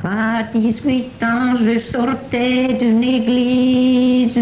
À 18 ans, je sortais d'une église.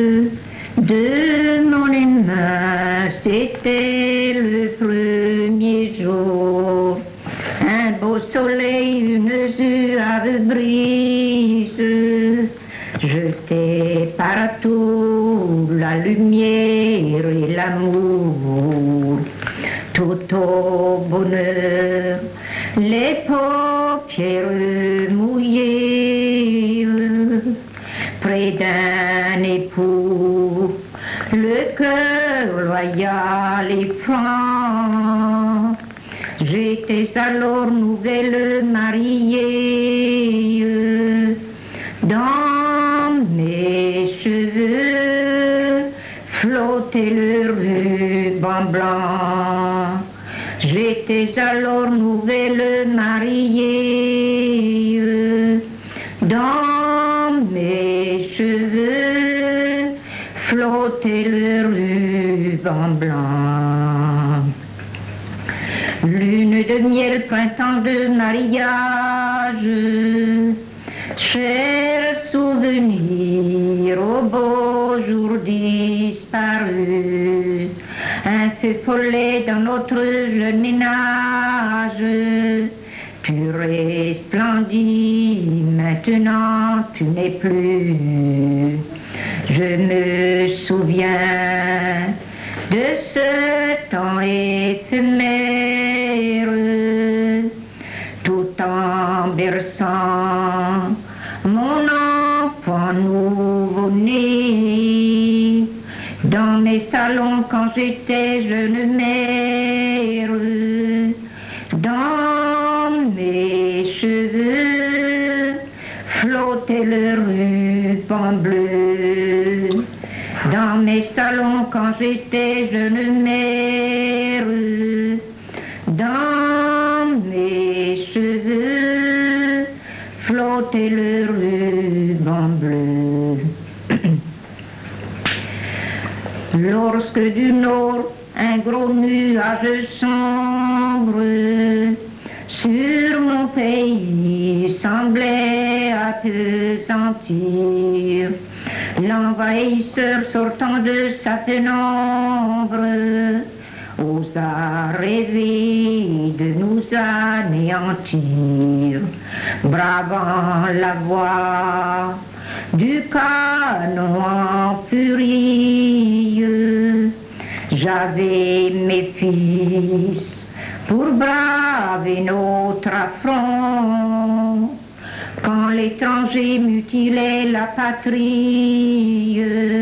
De mon main, c'était le premier jour. Un beau soleil, une suave brise, jetait partout la lumière et l'amour. Tout au bonheur, les paupières mouillées, près d'un époux, le cœur loyal et franc. J'étais alors nouvelle mariée, dans mes cheveux flottait le ruban blanc. J'étais alors nouvelle mariée, dans mes cheveux flottait le ruban blanc. Lune de miel, printemps de mariage, cher souvenir au beau jour disparu. Un feu follet dans notre jeune ménage, tu resplendis, maintenant tu n'es plus. Je me souviens de ce temps éphémère, tout en berçant mon enfant nouveau-né. Dans mes salons quand j'étais jeune mère, dans mes cheveux flottait le ruban bleu. Dans mes salons quand j'étais jeune mère, dans mes cheveux flottait le ruban bleu. Lorsque du nord un gros nuage sombre sur mon pays semblait appesantir, l'envahisseur sortant de sa pénombre osa rêver de nous anéantir, bravant la voix du canon en furie. J'avais mes fils pour braver notre affront. Quand l'étranger mutilait la patrie,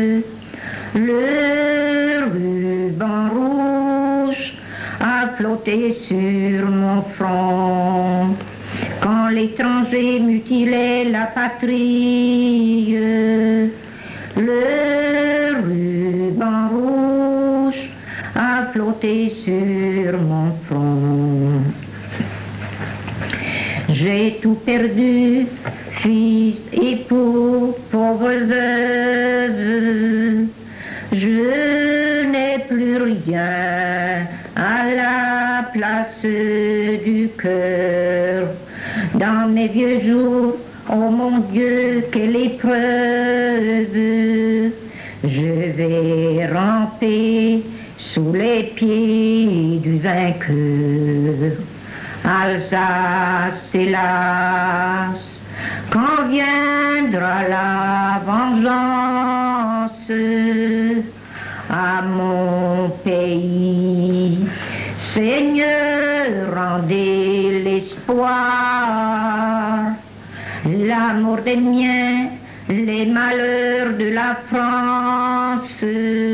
le ruban rouge a flotté sur mon front. Quand l'étranger mutilait la patrie, le ruban rouge a flotté sur mon front. J'ai tout perdu, fils, époux, pauvre veuve. Je n'ai plus rien à la place du cœur. Dans mes vieux jours, oh mon Dieu, quelle épreuve! Je vais ramper sous les pieds du vainqueur. Alsace, hélas, quand viendra la vengeance à mon pays? Seigneur, rendez l'espoir, l'amour des miens, les malheurs de la France.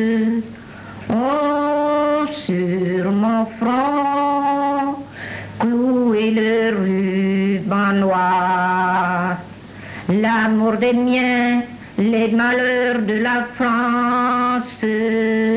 Oh, sur mon front, clouez le ruban noir, l'amour des miens, les malheurs de la France.